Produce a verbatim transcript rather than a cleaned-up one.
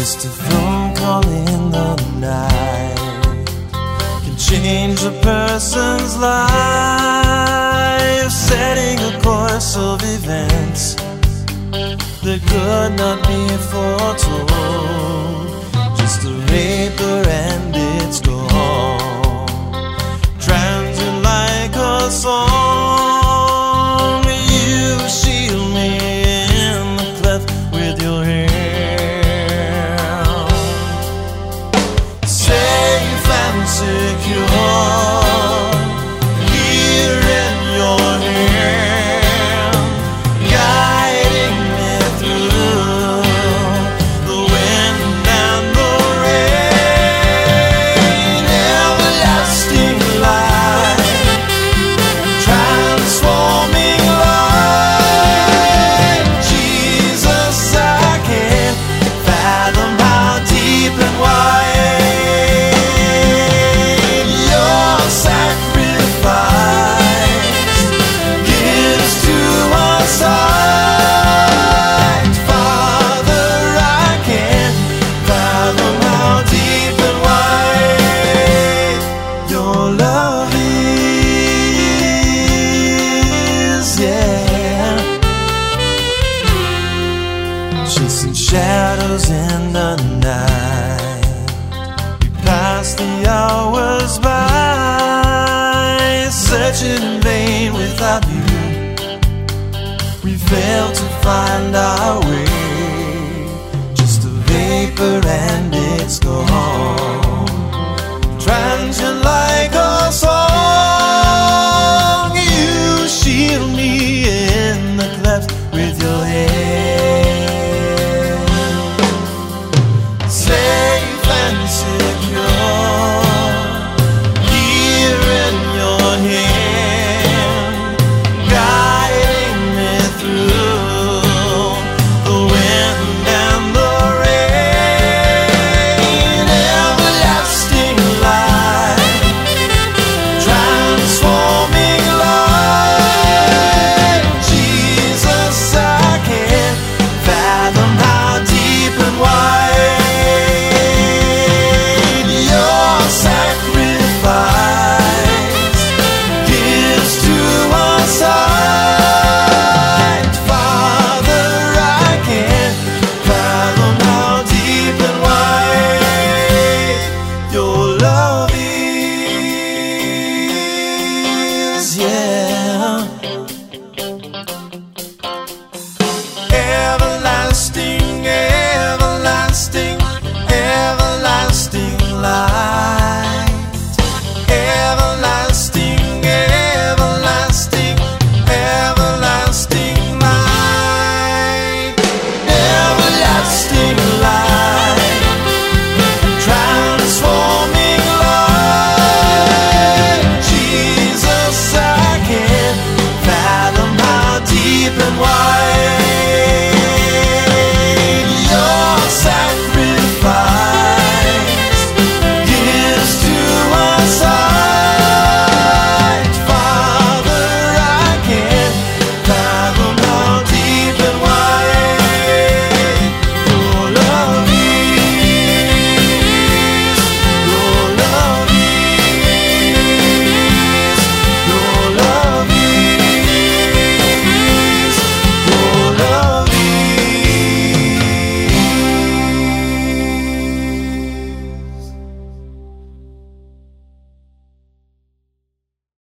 Just a phone call in the night can change a person's life, setting a course of events that could not be foretold. Just a vapor and it's gone, transient like a song. You shield me in the cleft with your hand, safe and secure, here in your hand, guiding me through the wind and the rain. Everlasting light, transforming light. Jesus, I can't fathom how deep and wide your sacrifice gives to our sight. Father, I can't fathom how deep and wide your love is, yeah. Chasing shadows in the night, we pass the hours by, searching in vain without you. We fail to find our way, just a vapor and it's gone.